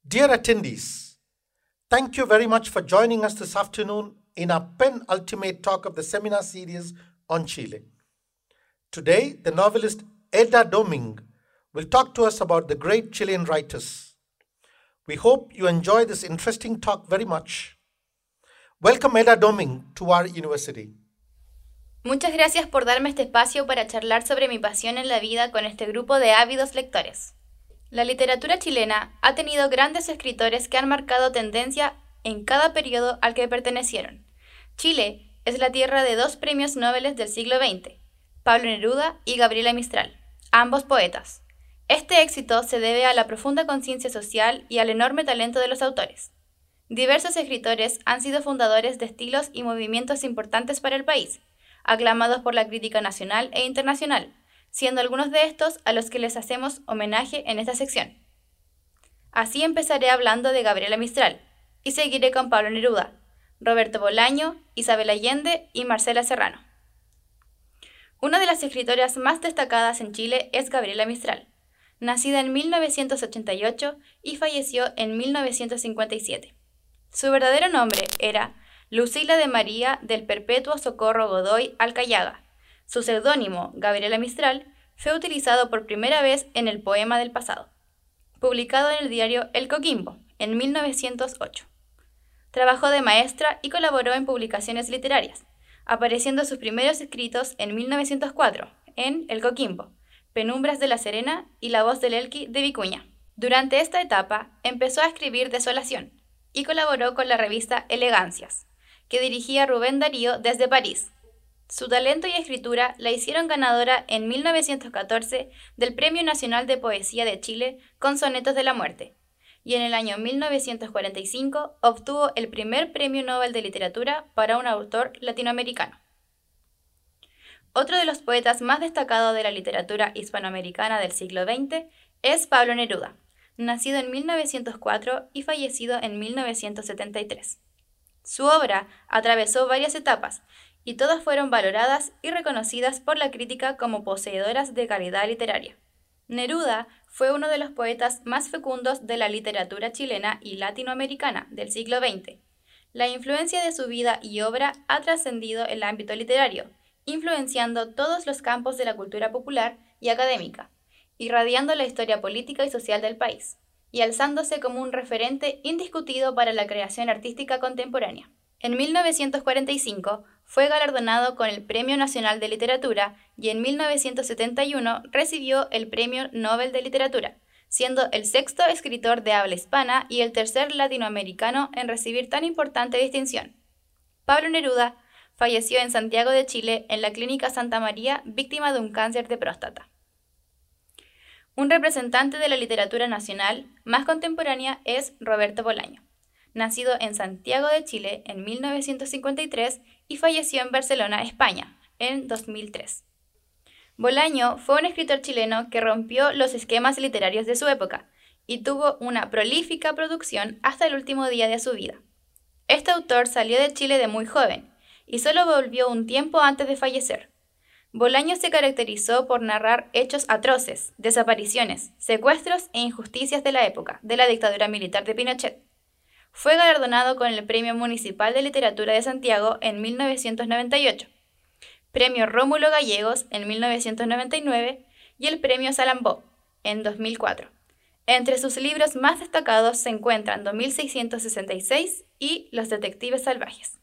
Dear attendees, thank you very much for joining us this afternoon in our penultimate talk of the seminar series on Chile. Today, the novelist Eda Doming will talk to us about the great Chilean writers. We hope you enjoy this interesting talk very much. Welcome Eda Doming to our university. Muchas gracias por darme este espacio para charlar sobre mi pasión en la vida con este grupo de ávidos lectores. La literatura chilena ha tenido grandes escritores que han marcado tendencia en cada periodo al que pertenecieron. Chile es la tierra de dos premios Nobel del siglo XX, Pablo Neruda y Gabriela Mistral, ambos poetas. Este éxito se debe a la profunda conciencia social y al enorme talento de los autores. Diversos escritores han sido fundadores de estilos y movimientos importantes para el país, aclamados por la crítica nacional e internacional, siendo algunos de estos a los que les hacemos homenaje en esta sección. Así empezaré hablando de Gabriela Mistral, y seguiré con Pablo Neruda, Roberto Bolaño, Isabel Allende y Marcela Serrano. Una de las escritoras más destacadas en Chile es Gabriela Mistral, nacida en 1988 y falleció en 1957. Su verdadero nombre era Lucila de María del Perpetuo Socorro Godoy Alcayaga. Su seudónimo, Gabriela Mistral, fue utilizado por primera vez en El poema del pasado, publicado en el diario El Coquimbo, en 1908. Trabajó de maestra y colaboró en publicaciones literarias, apareciendo sus primeros escritos en 1904, en El Coquimbo, Penumbras de la Serena y La voz del Elqui de Vicuña. Durante esta etapa, empezó a escribir Desolación, y colaboró con la revista Elegancias, que dirigía Rubén Darío desde París. Su talento y escritura la hicieron ganadora en 1914 del Premio Nacional de Poesía de Chile con Sonetos de la Muerte, y en el año 1945 obtuvo el primer Premio Nobel de Literatura para un autor latinoamericano. Otro de los poetas más destacados de la literatura hispanoamericana del siglo XX es Pablo Neruda, nacido en 1904 y fallecido en 1973. Su obra atravesó varias etapas, y todas fueron valoradas y reconocidas por la crítica como poseedoras de calidad literaria. Neruda fue uno de los poetas más fecundos de la literatura chilena y latinoamericana del siglo XX. La influencia de su vida y obra ha trascendido el ámbito literario, influenciando todos los campos de la cultura popular y académica, irradiando la historia política y social del país, y alzándose como un referente indiscutido para la creación artística contemporánea. En 1945 fue galardonado con el Premio Nacional de Literatura y en 1971 recibió el Premio Nobel de Literatura, siendo el sexto escritor de habla hispana y el tercer latinoamericano en recibir tan importante distinción. Pablo Neruda falleció en Santiago de Chile en la Clínica Santa María, víctima de un cáncer de próstata. Un representante de la literatura nacional más contemporánea es Roberto Bolaño, nacido en Santiago de Chile en 1953 y falleció en Barcelona, España, en 2003. Bolaño fue un escritor chileno que rompió los esquemas literarios de su época y tuvo una prolífica producción hasta el último día de su vida. Este autor salió de Chile de muy joven y solo volvió un tiempo antes de fallecer. Bolaño se caracterizó por narrar hechos atroces, desapariciones, secuestros e injusticias de la época de la dictadura militar de Pinochet. Fue galardonado con el Premio Municipal de Literatura de Santiago en 1998, Premio Rómulo Gallegos en 1999 y el Premio Salambó en 2004. Entre sus libros más destacados se encuentran 2666 y Los Detectives Salvajes.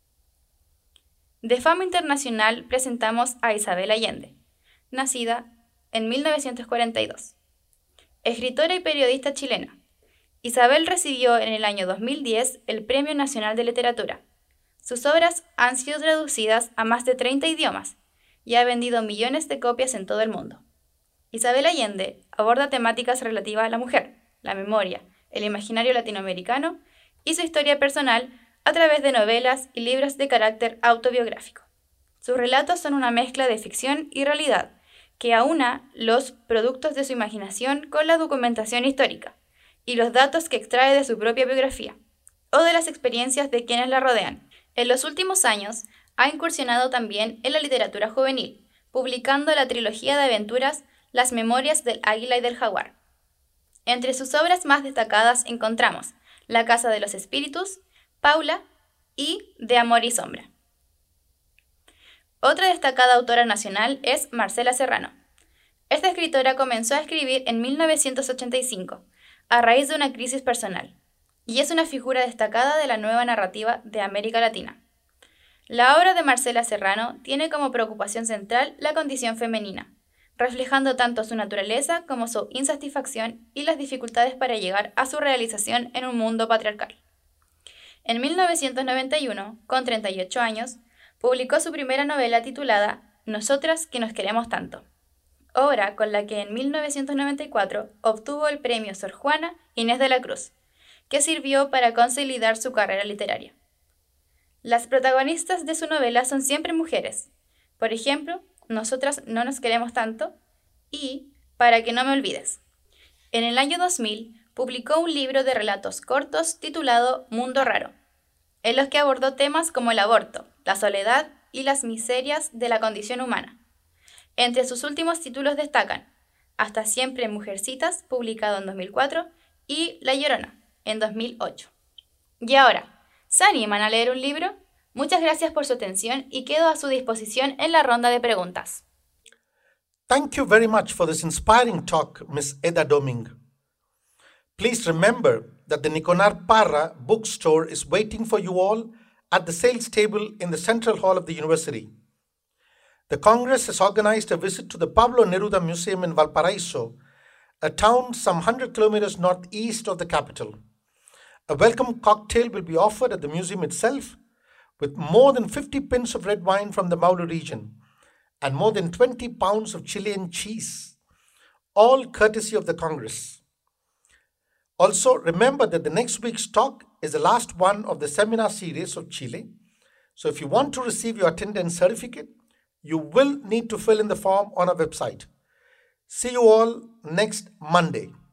De fama internacional presentamos a Isabel Allende, nacida en 1942. Escritora y periodista chilena. Isabel recibió en el año 2010 el Premio Nacional de Literatura. Sus obras han sido traducidas a más de 30 idiomas y ha vendido millones de copias en todo el mundo. Isabel Allende aborda temáticas relativas a la mujer, la memoria, el imaginario latinoamericano y su historia personal a través de novelas y libros de carácter autobiográfico. Sus relatos son una mezcla de ficción y realidad que aúna los productos de su imaginación con la documentación histórica y los datos que extrae de su propia biografía o de las experiencias de quienes la rodean. En los últimos años ha incursionado también en la literatura juvenil, publicando la trilogía de aventuras Las Memorias del Águila y del Jaguar. Entre sus obras más destacadas encontramos La Casa de los Espíritus, Paula y De Amor y Sombra. Otra destacada autora nacional es Marcela Serrano. Esta escritora comenzó a escribir en 1985, a raíz de una crisis personal, y es una figura destacada de la nueva narrativa de América Latina. La obra de Marcela Serrano tiene como preocupación central la condición femenina, reflejando tanto su naturaleza como su insatisfacción y las dificultades para llegar a su realización en un mundo patriarcal. En 1991, con 38 años, publicó su primera novela titulada Nosotras que nos queremos tanto, obra con la que en 1994 obtuvo el premio Sor Juana Inés de la Cruz, que sirvió para consolidar su carrera literaria. Las protagonistas de su novela son siempre mujeres. Por ejemplo, Nosotras no nos queremos tanto y Para que no me olvides. En el año 2000 publicó un libro de relatos cortos titulado Mundo Raro, en los que abordó temas como el aborto, la soledad y las miserias de la condición humana. Entre sus últimos títulos destacan Hasta siempre Mujercitas, publicado en 2004, y La Llorona, en 2008. Y ahora, ¿se animan a leer un libro? Muchas gracias por su atención y quedo a su disposición en la ronda de preguntas. Thank you very much for this inspiring talk, Ms. Eda Doming. Please remember that the Nikonar Parra bookstore is waiting for you all at the sales table in the Central Hall of the University. The Congress has organized a visit to the Pablo Neruda Museum in Valparaiso, a town some 100 kilometers northeast of the capital. A welcome cocktail will be offered at the museum itself, with more than 50 pints of red wine from the Maule region and more than 20 pounds of Chilean cheese, all courtesy of the Congress. Also, remember that the next week's talk is the last one of the seminar series of Chile. So if you want to receive your attendance certificate, you will need to fill in the form on our website. See you all next Monday.